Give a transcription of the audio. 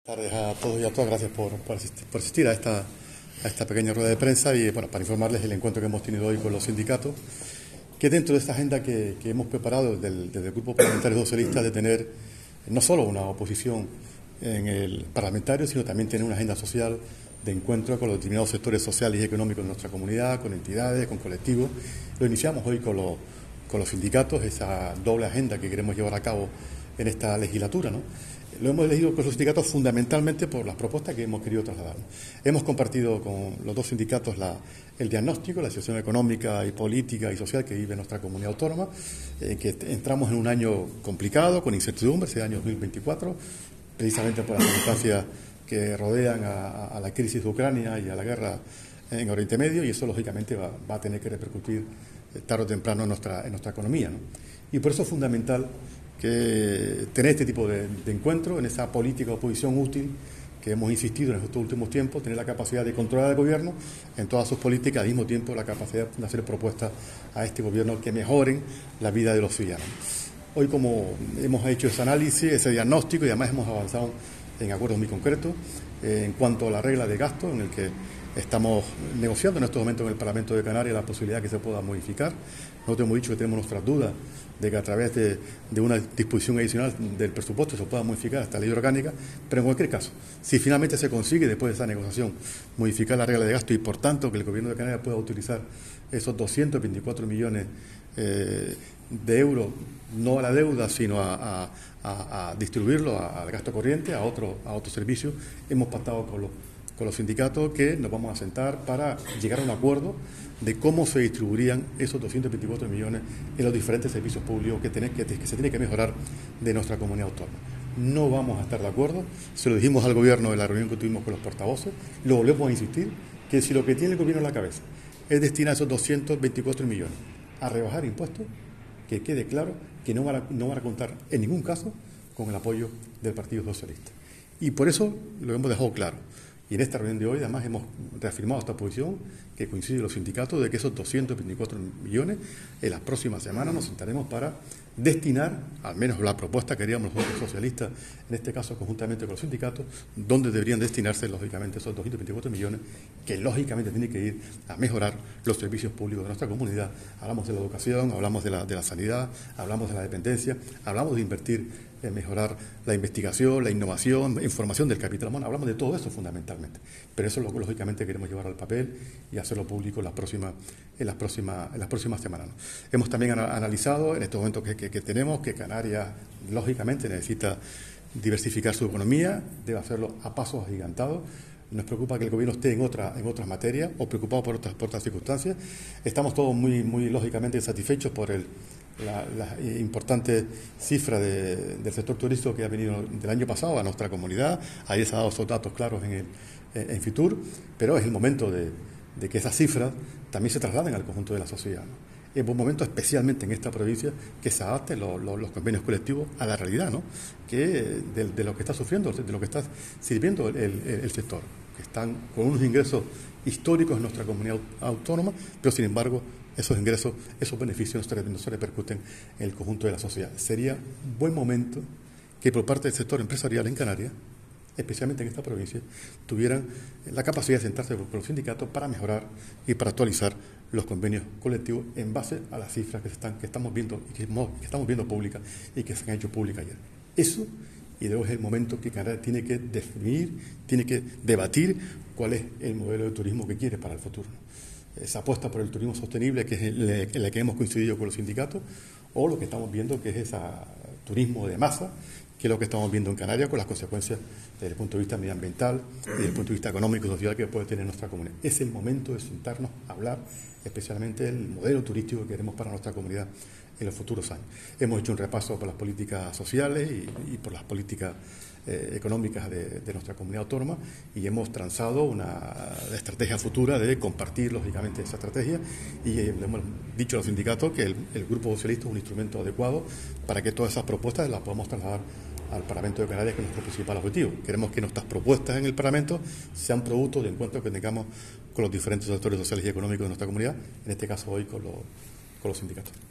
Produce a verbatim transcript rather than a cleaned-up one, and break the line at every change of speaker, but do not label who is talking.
Buenas tardes a todos y a todas. Gracias por, por, asistir, por asistir a esta, a esta pequeña rueda de prensa y bueno, para informarles del encuentro que hemos tenido hoy con los sindicatos, que dentro de esta agenda que, que hemos preparado desde el, desde el Grupo Parlamentario Socialista de tener no solo una oposición en el parlamentario, sino también tener una agenda social de encuentro con los determinados sectores sociales y económicos de nuestra comunidad, con entidades, con colectivos. Lo iniciamos hoy con los, con los sindicatos, esa doble agenda que queremos llevar a cabo en esta legislatura, ¿no? Lo hemos elegido con los sindicatos fundamentalmente por las propuestas que hemos querido trasladar. Hemos compartido con los dos sindicatos la, el diagnóstico, la situación económica y política y social que vive nuestra comunidad autónoma, en eh, que entramos en un año complicado, con incertidumbre, ese año dos mil veinticuatro, precisamente por las circunstancias que rodean a, a la crisis de Ucrania y a la guerra en Oriente Medio, y eso lógicamente va, va a tener que repercutir tarde o temprano en nuestra, en nuestra economía, ¿no? Y por eso es fundamental que tener este tipo de, de encuentro en esa política de oposición útil que hemos insistido en estos últimos tiempos, tener la capacidad de controlar al gobierno en todas sus políticas, al mismo tiempo la capacidad de hacer propuestas a este gobierno que mejoren la vida de los ciudadanos. Hoy, como hemos hecho ese análisis, ese diagnóstico, y además hemos avanzado en acuerdos muy concretos eh, en cuanto a la regla de gasto, en el que estamos negociando en estos momentos en el Parlamento de Canarias la posibilidad que se pueda modificar. Nosotros hemos dicho que tenemos nuestras dudas de que a través de, de una disposición adicional del presupuesto se pueda modificar esta ley orgánica, pero en cualquier caso, si finalmente se consigue después de esa negociación modificar la regla de gasto y por tanto que el Gobierno de Canarias pueda utilizar esos doscientos veinticuatro millones eh, de euros, no a la deuda, sino a, a, a, a distribuirlo al gasto corriente, a otro, a otro servicio, hemos pactado con los con los sindicatos que nos vamos a sentar para llegar a un acuerdo de cómo se distribuirían esos doscientos veinticuatro millones en los diferentes servicios públicos que, tenés, que, que se tiene que mejorar de nuestra comunidad autónoma. No vamos a estar de acuerdo, se lo dijimos al gobierno en la reunión que tuvimos con los portavoces, lo volvemos a insistir, que si lo que tiene el gobierno en la cabeza es destinar esos doscientos veinticuatro millones a rebajar impuestos, que quede claro que no van a, no van a contar en ningún caso con el apoyo del Partido Socialista. Y por eso lo hemos dejado claro. Y en esta reunión de hoy, además, hemos reafirmado esta posición que coincide los sindicatos de que esos doscientos veinticuatro millones en las próximas semanas nos sentaremos para destinar, al menos la propuesta que haríamos los socialistas, en este caso conjuntamente con los sindicatos, donde deberían destinarse, lógicamente, esos doscientos veinticuatro millones, que lógicamente tienen que ir a mejorar los servicios públicos de nuestra comunidad. Hablamos de la educación, hablamos de la, de la sanidad, hablamos de la dependencia, hablamos de invertir en mejorar la investigación, la innovación, información del capital humano. Hablamos de todo eso fundamentalmente. Pero eso es lo que lógicamente queremos llevar al papel y hacerlo público en las próximas, en las próximas, en las próximas semanas. Hemos también analizado en estos momentos que, que, que tenemos que Canarias lógicamente necesita diversificar su economía, debe hacerlo a pasos agigantados. Nos preocupa que el gobierno esté en, otra, en otras materias o preocupado por otras, por otras circunstancias. Estamos todos muy, muy lógicamente satisfechos por el, la, la importante cifra de, del sector turístico que ha venido del año pasado a nuestra comunidad. Ahí se han dado esos datos claros en, el, en Fitur, pero es el momento de, de que esas cifras también se trasladen al conjunto de la sociedad, ¿no? Es un momento, especialmente en esta provincia, que se adapten los, los, los convenios colectivos a la realidad, ¿no? Que de, de lo que está sufriendo, de lo que está sirviendo el, el, el sector, que están con unos ingresos históricos en nuestra comunidad autónoma, pero sin embargo esos ingresos, esos beneficios no se, no se repercuten en el conjunto de la sociedad. Sería un buen momento que por parte del sector empresarial en Canarias, especialmente en esta provincia, tuvieran la capacidad de sentarse con los sindicatos para mejorar y para actualizar los convenios colectivos en base a las cifras que, se están, que estamos viendo y que, que estamos viendo públicas y que se han hecho públicas ayer. Eso, y de hoy es el momento que Canarias tiene que definir, tiene que debatir cuál es el modelo de turismo que quiere para el futuro. Esa apuesta por el turismo sostenible, que es en la que hemos coincidido con los sindicatos, o lo que estamos viendo que es ese turismo de masa, que es lo que estamos viendo en Canarias con las consecuencias desde el punto de vista medioambiental y desde el punto de vista económico y social que puede tener nuestra comunidad. Es el momento de sentarnos a hablar especialmente del modelo turístico que queremos para nuestra comunidad en los futuros años. Hemos hecho un repaso por las políticas sociales y, y por las políticas eh, económicas de, de nuestra comunidad autónoma y hemos transado una estrategia futura de compartir, lógicamente, esa estrategia y eh, le hemos dicho a los sindicatos que el, el Grupo Socialista es un instrumento adecuado para que todas esas propuestas las podamos trasladar al Parlamento de Canarias, que es nuestro principal objetivo. Queremos que nuestras propuestas en el Parlamento sean producto de encuentros que tengamos con los diferentes sectores sociales y económicos de nuestra comunidad, en este caso hoy con los, con los sindicatos.